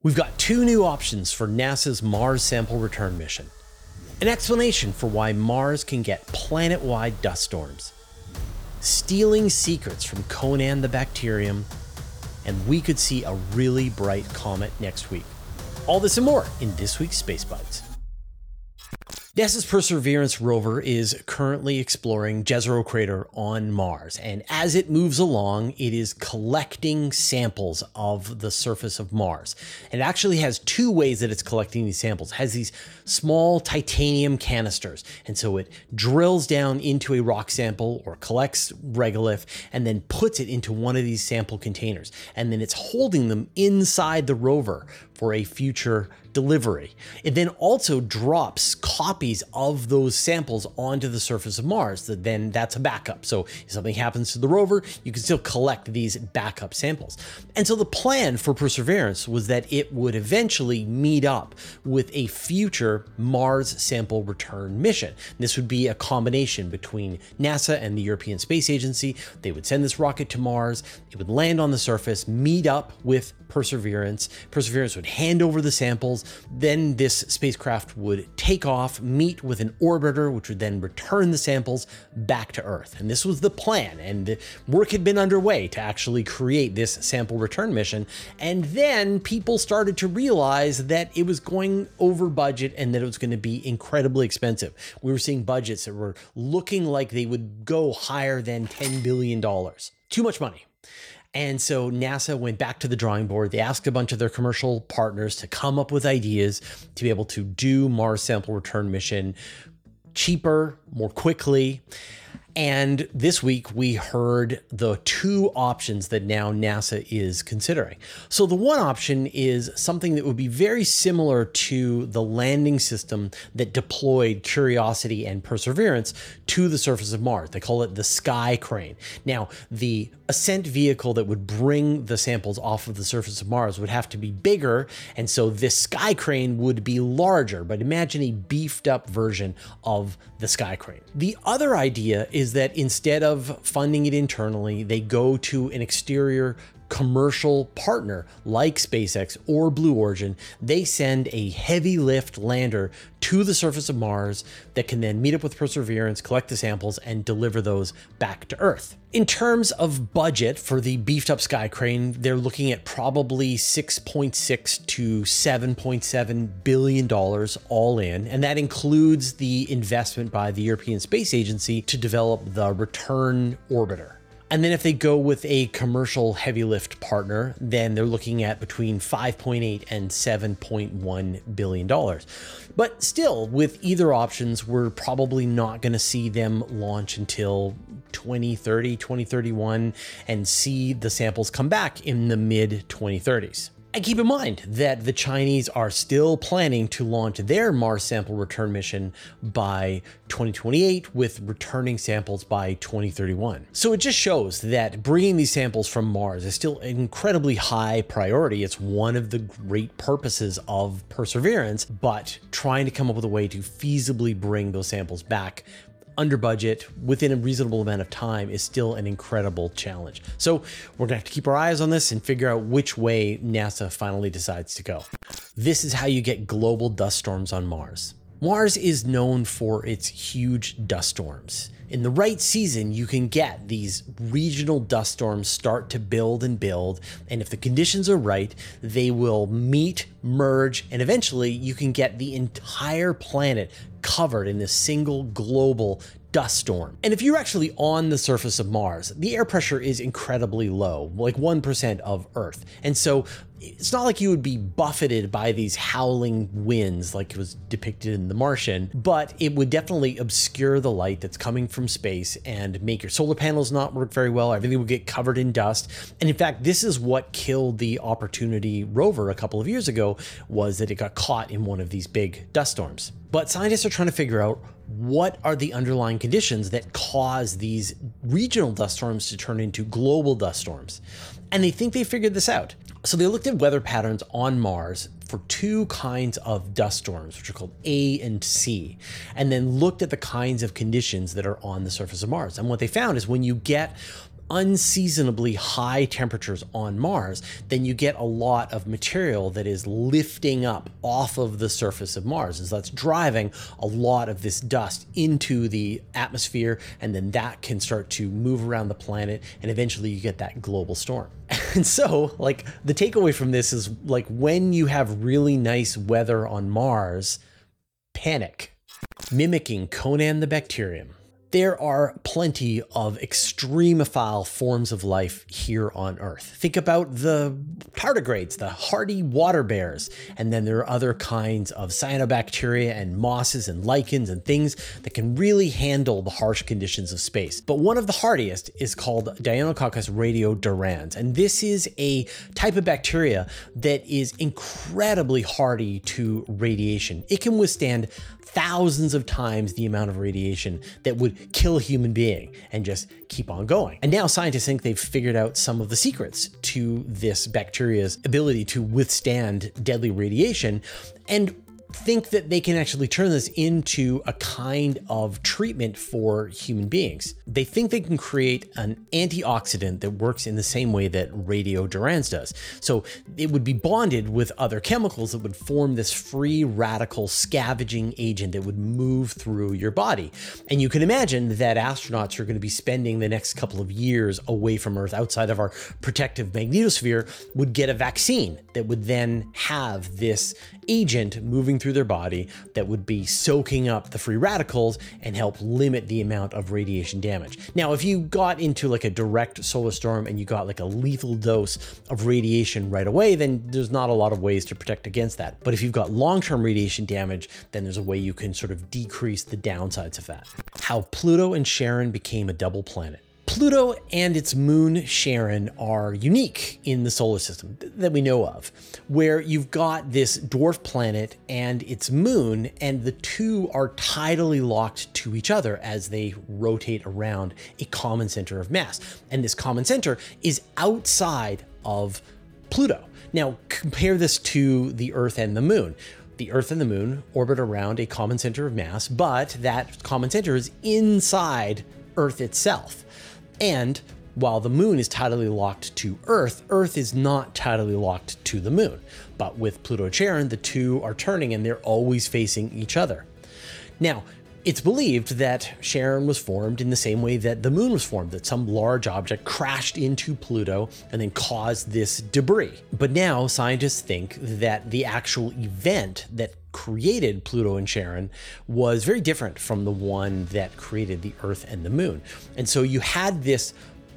We've got two new options for NASA's Mars sample return mission. An explanation for why Mars can get planet-wide dust storms. Stealing secrets from Conan the Bacterium, and we could see a really bright comet next week. All this and more in this week's Space Bites. NASA's Perseverance rover is currently exploring Jezero Crater on Mars, and as it moves along, it is collecting samples of the surface of Mars. It actually has two ways that it's collecting these samples. It has these small titanium canisters, and so it drills down into a rock sample or collects regolith and then puts it into one of these sample containers, and then it's holding them inside the rover for a future delivery. It then also drops copies of those samples onto the surface of Mars. Then that's a backup. So if something happens to the rover, you can still collect these backup samples. And so the plan for Perseverance was that it would eventually meet up with a future Mars sample return mission. This would be a combination between NASA and the European Space Agency. They would send this rocket to Mars, it would land on the surface, meet up with Perseverance. Perseverance would hand over the samples. Then this spacecraft would take off, meet with an orbiter, which would then return the samples back to Earth. And this was the plan, and the work had been underway to actually create this sample return mission. And then people started to realize that it was going over budget and that it was going to be incredibly expensive. We were seeing budgets that were looking like they would go higher than $10 billion. Too much money. And so NASA went back to the drawing board. They asked a bunch of their commercial partners to come up with ideas to be able to do Mars sample return mission cheaper, more quickly. And this week we heard the two options that now NASA is considering. So the one option is something that would be very similar to the landing system that deployed Curiosity and Perseverance to the surface of Mars. They call it the Sky Crane. Now, the ascent vehicle that would bring the samples off of the surface of Mars would have to be bigger, and so this Sky Crane would be larger, but imagine a beefed up version of the Sky Crane. The other idea is that instead of funding it internally, they go to an exterior commercial partner like SpaceX or Blue Origin. They send a heavy lift lander to the surface of Mars that can then meet up with Perseverance, collect the samples, and deliver those back to Earth. In terms of budget for the beefed up Sky Crane, they're looking at probably $6.6 to $7.7 billion all in, and that includes the investment by the European Space Agency to develop the return orbiter. And then if they go with a commercial heavy lift partner, then they're looking at between $5.8 and $7.1 billion. But still, with either options, we're probably not going to see them launch until 2030, 2031, and see the samples come back in the mid 2030s. And keep in mind that the Chinese are still planning to launch their Mars sample return mission by 2028 with returning samples by 2031. So it just shows that bringing these samples from Mars is still an incredibly high priority. It's one of the great purposes of Perseverance, but trying to come up with a way to feasibly bring those samples back under budget within a reasonable amount of time is still an incredible challenge. So we're gonna have to keep our eyes on this and figure out which way NASA finally decides to go. This is how you get global dust storms on Mars. Mars is known for its huge dust storms. In the right season, you can get these regional dust storms start to build, and if the conditions are right, they will meet, merge, and eventually you can get the entire planet covered in this single global dust storm. And if you're actually on the surface of Mars, the air pressure is incredibly low, like 1% of Earth. And so it's not like you would be buffeted by these howling winds like it was depicted in The Martian, but it would definitely obscure the light that's coming from space and make your solar panels not work very well. Everything would get covered in dust. And in fact, this is what killed the Opportunity rover a couple of years ago, was that it got caught in one of these big dust storms. But scientists are trying to figure out what are the underlying conditions that cause these regional dust storms to turn into global dust storms. And they think they figured this out. So they looked at weather patterns on Mars for two kinds of dust storms, which are called A and C, and then looked at the kinds of conditions that are on the surface of Mars. And what they found is when you get unseasonably high temperatures on Mars, then you get a lot of material that is lifting up off of the surface of Mars. And so that's driving a lot of this dust into the atmosphere, and then that can start to move around the planet, and eventually you get that global storm. And so, like, the takeaway from this is, like, when you have really nice weather on Mars, panic. Mimicking Conan the Bacterium, there are plenty of extremophile forms of life here on Earth. Think about the tardigrades, the hardy water bears, and then there are other kinds of cyanobacteria and mosses and lichens and things that can really handle the harsh conditions of space. But one of the hardiest is called Deinococcus radiodurans, and this is a type of bacteria that is incredibly hardy to radiation. It can withstand thousands of times the amount of radiation that would kill a human being and just keep on going. And now scientists think they've figured out some of the secrets to this bacteria's ability to withstand deadly radiation, and think that they can actually turn this into a kind of treatment for human beings. They think they can create an antioxidant that works in the same way that radiodurans does. So it would be bonded with other chemicals that would form this free radical scavenging agent that would move through your body. And you can imagine that astronauts who are going to be spending the next couple of years away from Earth outside of our protective magnetosphere would get a vaccine that would then have this agent moving through their body that would be soaking up the free radicals and help limit the amount of radiation damage. Now, if you got into like a direct solar storm and you got like a lethal dose of radiation right away, then there's not a lot of ways to protect against that. But if you've got long-term radiation damage, then there's a way you can sort of decrease the downsides of that. How Pluto and Charon became a double planet. Pluto and its moon Charon are unique in the solar system that we know of, where you've got this dwarf planet and its moon, and the two are tidally locked to each other as they rotate around a common center of mass. And this common center is outside of Pluto. Now, compare this to the Earth and the moon. The Earth and the moon orbit around a common center of mass, but that common center is inside Earth itself. And while the moon is tidally locked to Earth, Earth is not tidally locked to the moon. But with Pluto and Charon, the two are turning and they're always facing each other. Now, it's believed that Charon was formed in the same way that the moon was formed, that some large object crashed into Pluto and then caused this debris. But now scientists think that the actual event that created Pluto and Charon was very different from the one that created the Earth and the moon. And so you had this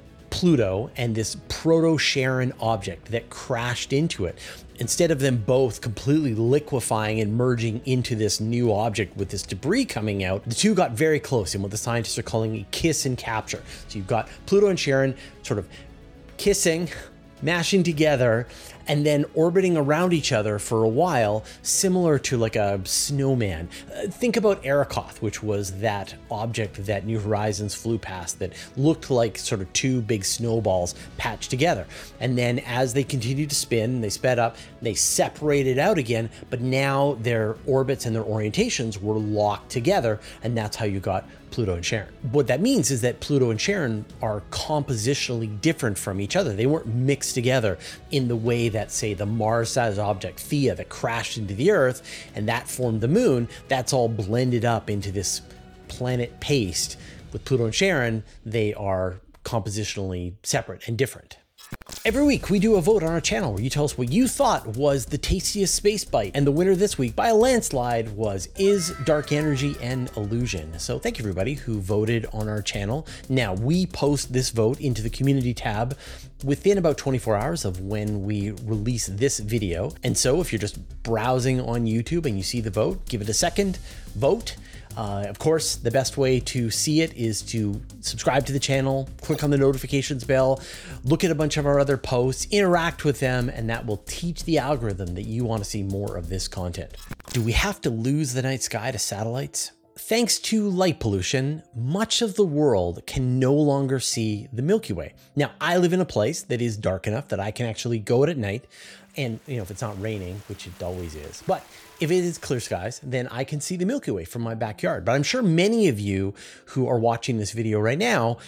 Pluto and this proto-Charon object that crashed into it. Instead of them both completely liquefying and merging into this new object with this debris coming out, the two got very close in what the scientists are calling a kiss and capture. So you've got Pluto and Charon sort of kissing, mashing together, and then orbiting around each other for a while, similar to like a snowman. Think about Arrokoth, which was that object that New Horizons flew past that looked like sort of two big snowballs patched together. And then as they continued to spin, they sped up, they separated out again, but now their orbits and their orientations were locked together, and that's how you got Pluto and Charon. What that means is that Pluto and Charon are compositionally different from each other. They weren't mixed together in the way that, say, the Mars-sized object Theia that crashed into the Earth and that formed the moon, that's all blended up into this planet paste. With Pluto and Charon, they are compositionally separate and different. Every week we do a vote on our channel where you tell us what you thought was the tastiest space bite, and the winner this week by a landslide was Is Dark Energy an Illusion? So thank you everybody who voted on our channel. Now we post this vote into the community tab within about 24 hours of when we release this video. And so if you're just browsing on YouTube and you see the vote, give it a second, vote. Of course, the best way to see it is to subscribe to the channel, click on the notifications bell, look at a bunch of our other posts, interact with them, and that will teach the algorithm that you want to see more of this content. Do we have to lose the night sky to satellites? Thanks to light pollution, much of the world can no longer see the Milky Way. Now, I live in a place that is dark enough that I can actually go out at night, and if it's not raining, which it always is, but if it is clear skies, then I can see the Milky Way from my backyard. But I'm sure many of you who are watching this video right now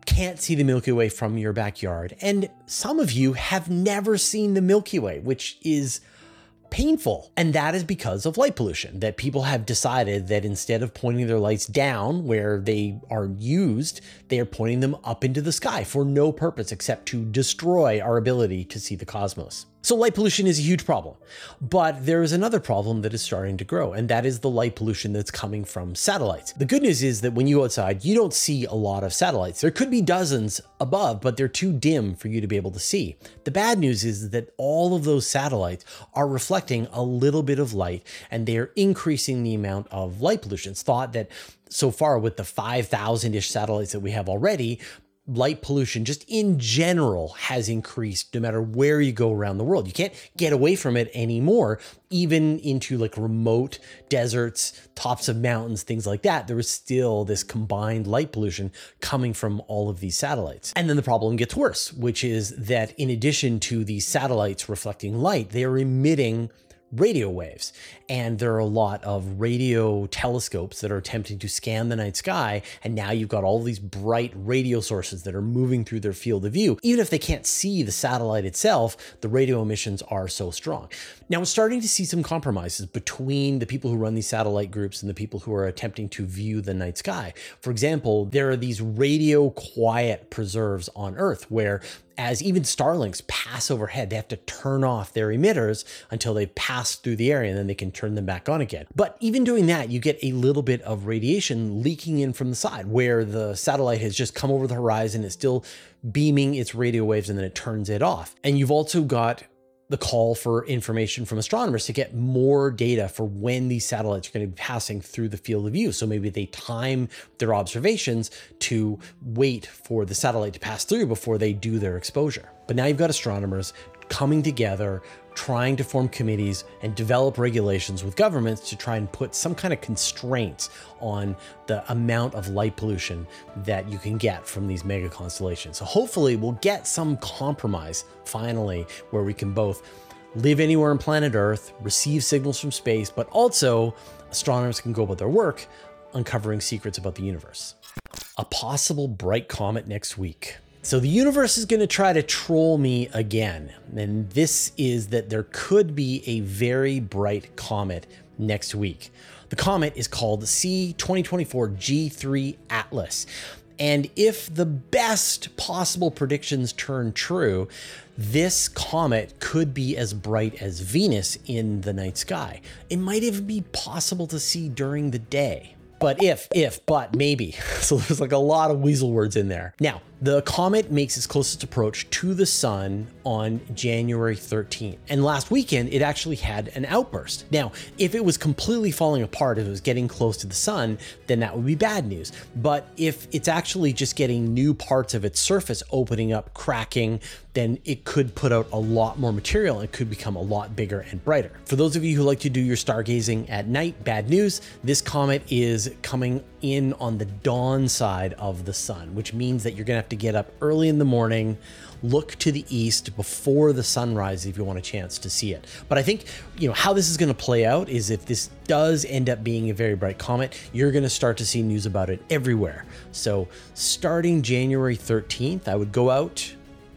can't see the Milky Way from your backyard. And some of you have never seen the Milky Way, which is painful. And that is because of light pollution, that people have decided that instead of pointing their lights down where they are used, they are pointing them up into the sky for no purpose except to destroy our ability to see the cosmos. So light pollution is a huge problem, but there is another problem that is starting to grow, and that is the light pollution that's coming from satellites. The good news is that when you go outside, you don't see a lot of satellites. There could be dozens above, but they're too dim for you to be able to see. The bad news is that all of those satellites are reflecting a little bit of light, and they're increasing the amount of light pollution. It's thought that so far with the 5,000-ish satellites that we have already, light pollution just in general has increased no matter where you go around the world. You can't get away from it anymore, even into like remote deserts, tops of mountains, things like that. There is still this combined light pollution coming from all of these satellites. And then the problem gets worse, which is that in addition to these satellites reflecting light, they are emitting radio waves. And there are a lot of radio telescopes that are attempting to scan the night sky. And now you've got all these bright radio sources that are moving through their field of view. Even if they can't see the satellite itself, the radio emissions are so strong. Now we're starting to see some compromises between the people who run these satellite groups and the people who are attempting to view the night sky. For example, there are these radio quiet preserves on Earth where as even Starlinks pass overhead, they have to turn off their emitters until they pass through the area and then they can turn them back on again. But even doing that, you get a little bit of radiation leaking in from the side where the satellite has just come over the horizon. It's still beaming its radio waves and then it turns it off. And you've also got the call for information from astronomers to get more data for when these satellites are going to be passing through the field of view. So maybe they time their observations to wait for the satellite to pass through before they do their exposure. But now you've got astronomers coming together, trying to form committees and develop regulations with governments to try and put some kind of constraints on the amount of light pollution that you can get from these mega constellations. So hopefully we'll get some compromise finally where we can both live anywhere on planet Earth, receive signals from space, but also astronomers can go about their work uncovering secrets about the universe. A possible bright comet next week. So the universe is going to try to troll me again. And this is that there could be a very bright comet next week. The comet is called C-2024 G3 Atlas. And if the best possible predictions turn true, this comet could be as bright as Venus in the night sky. It might even be possible to see during the day. But but, maybe. So there's like a lot of weasel words in there. Now, the comet makes its closest approach to the sun on January 13th. And last weekend, it actually had an outburst. Now, if it was completely falling apart, if it was getting close to the sun, then that would be bad news. But if it's actually just getting new parts of its surface opening up, cracking, then it could put out a lot more material and could become a lot bigger and brighter. For those of you who like to do your stargazing at night, bad news, this comet is coming in on the dawn side of the sun, which means that you're gonna have to get up early in the morning, look to the east before the sunrise if you want a chance to see it. But I think, how this is gonna play out is if this does end up being a very bright comet, you're gonna start to see news about it everywhere. So starting January 13th, I would go out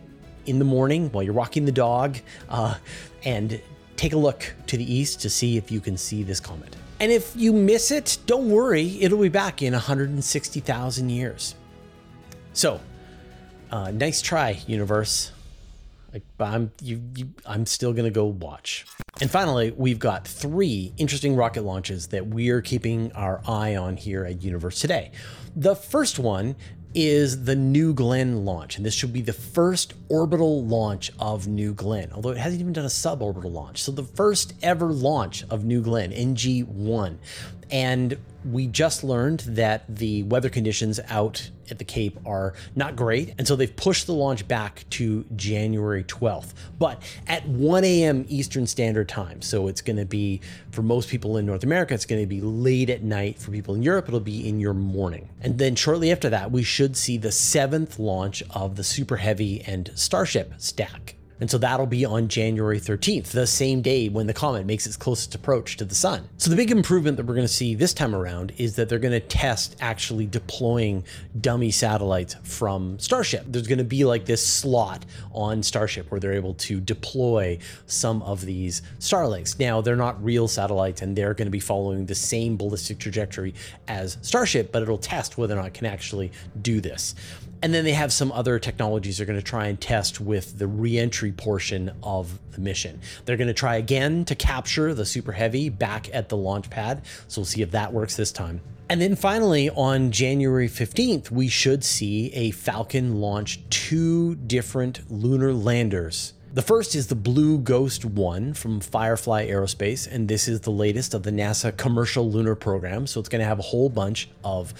in the morning while you're walking the dog and take a look to the east to see if you can see this comet. And if you miss it, don't worry, it'll be back in 160,000 years. So, nice try, universe. I'm still gonna go watch. And finally, we've got 3 interesting rocket launches that we're keeping our eye on here at Universe Today. The first one is the New Glenn launch, and this should be the first orbital launch of New Glenn, although it hasn't even done a suborbital launch. So the first ever launch of New Glenn, NG-1. And we just learned that the weather conditions out at the Cape are not great, and so they've pushed the launch back to January 12th, but at 1 a.m. Eastern Standard Time. So it's going to be, for most people in North America, it's going to be late at night. For people in Europe, it'll be in your morning. And then shortly after that, we should see the 7th launch of the Super Heavy and Starship stack. And so that'll be on January 13th, the same day when the comet makes its closest approach to the sun. So the big improvement that we're going to see this time around is that they're going to test actually deploying dummy satellites from Starship. There's going to be like this slot on Starship where they're able to deploy some of these Starlinks. Now, they're not real satellites and they're going to be following the same ballistic trajectory as Starship, but it'll test whether or not it can actually do this. And then they have some other technologies they're going to try and test with the re-entry portion of the mission. They're going to try again to capture the Super Heavy back at the launch pad. So we'll see if that works this time. And then finally, on January 15th, we should see a Falcon launch 2 different lunar landers. The first is the Blue Ghost 1 from Firefly Aerospace, and this is the latest of the NASA commercial lunar program. So it's going to have a whole bunch of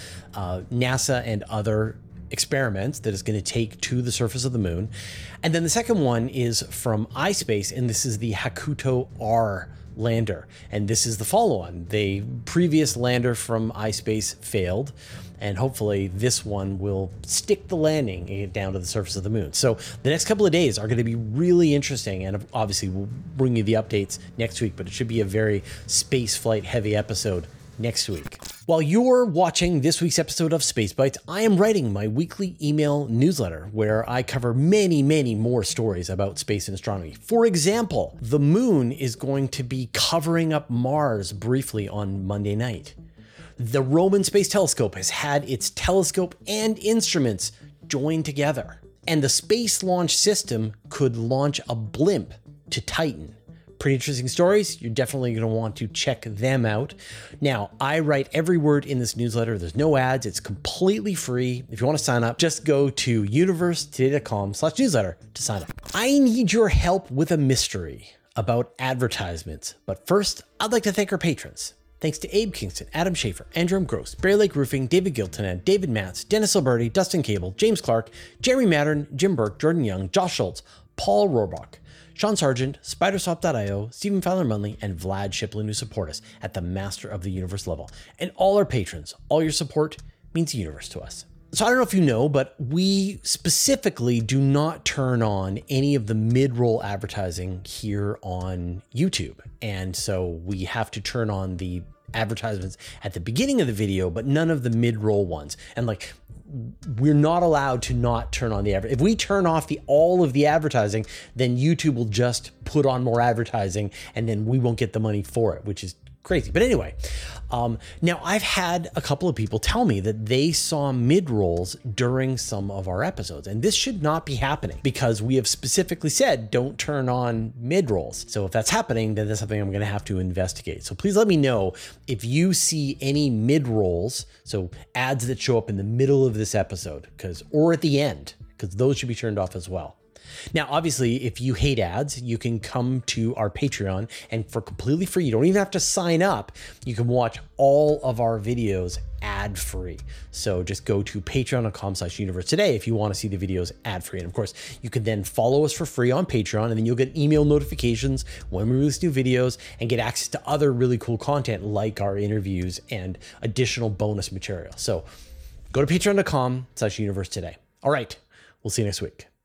NASA and other experiments that is going to take to the surface of the moon. And then the second one is from iSpace, and this is the Hakuto R lander. And this is the follow-on. The previous lander from iSpace failed, and hopefully this one will stick the landing down to the surface of the moon. So the next couple of days are going to be really interesting, and obviously we'll bring you the updates next week, but it should be a very space flight heavy episode next week. While you're watching this week's episode of Space Bites, I am writing my weekly email newsletter where I cover many, many more stories about space and astronomy. For example, the moon is going to be covering up Mars briefly on Monday night. The Roman Space Telescope has had its telescope and instruments joined together. And the Space Launch System could launch a blimp to Titan. Pretty interesting stories. You're definitely going to want to check them out. Now, I write every word in this newsletter. There's no ads. It's completely free. If you want to sign up, just go to universetoday.com/newsletter to sign up. I need your help with a mystery about advertisements. But first, I'd like to thank our patrons. Thanks to Abe Kingston, Adam Schaefer, Andrew M. Gross, Bear Lake Roofing, David Giltonan, David Matz, Dennis Alberti, Dustin Cable, James Clark, Jeremy Mattern, Jim Burke, Jordan Young, Josh Schultz, Paul Rohrbach, Sean Sargent, Spiderswap.io, Stephen Fowler Munley, and Vlad Shiplin, who support us at the Master of the Universe level. And all our patrons, all your support means the universe to us. So I don't know if you know, but we specifically do not turn on any of the mid-roll advertising here on YouTube. And so we have to turn on the advertisements at the beginning of the video, but none of the mid-roll ones. And like, we're not allowed to not turn on the advertising. If we turn off all of the advertising, then YouTube will just put on more advertising and then we won't get the money for it, which is crazy. But anyway, now I've had a couple of people tell me that they saw mid-rolls during some of our episodes, and this should not be happening because we have specifically said don't turn on mid-rolls. So if that's happening, then that's something I'm going to have to investigate. So please let me know if you see any mid-rolls, so ads that show up in the middle of this episode, or at the end, because those should be turned off as well. Now, obviously, if you hate ads, you can come to our Patreon, and for completely free, you don't even have to sign up. You can watch all of our videos ad-free. So just go to patreon.com/universe today if you want to see the videos ad-free. And of course, you can then follow us for free on Patreon, and then you'll get email notifications when we release new videos and get access to other really cool content like our interviews and additional bonus material. So go to patreon.com/universe today. All right, we'll see you next week.